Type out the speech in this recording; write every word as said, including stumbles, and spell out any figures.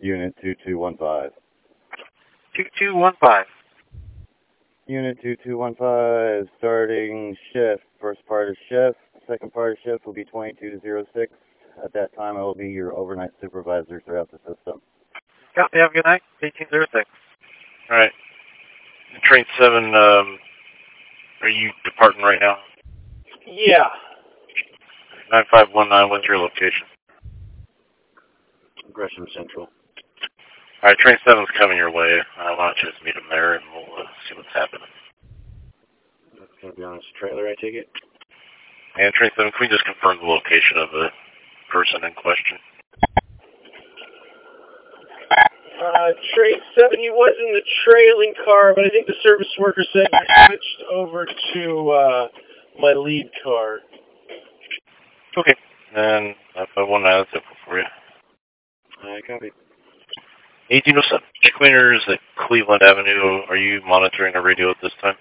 Unit two two one five. two two one five. Unit two two one five, starting shift. First part of shift. Second part of shift will be twenty-two to oh six. At that time, I will be your overnight supervisor throughout the system. Copy, have a good night. eighteen oh six. All right. Train seven, um, are you departing right now? Yeah. nine five one nine, what's your location? Gresham Central. All right, Train seven's coming your way. Uh, why don't you just meet him there, and we'll uh, see what's happening. That's going to be on his trailer, I take it? And Train seven, can we just confirm the location of the person in question? Uh, Train seven, he was in the trailing car, but I think the service worker said he switched over to uh, my lead car. Okay. And nine five one nine, that's it for you. I copy. eighteen oh seven. Check cleaners at Cleveland Avenue. Are you monitoring a radio at this time?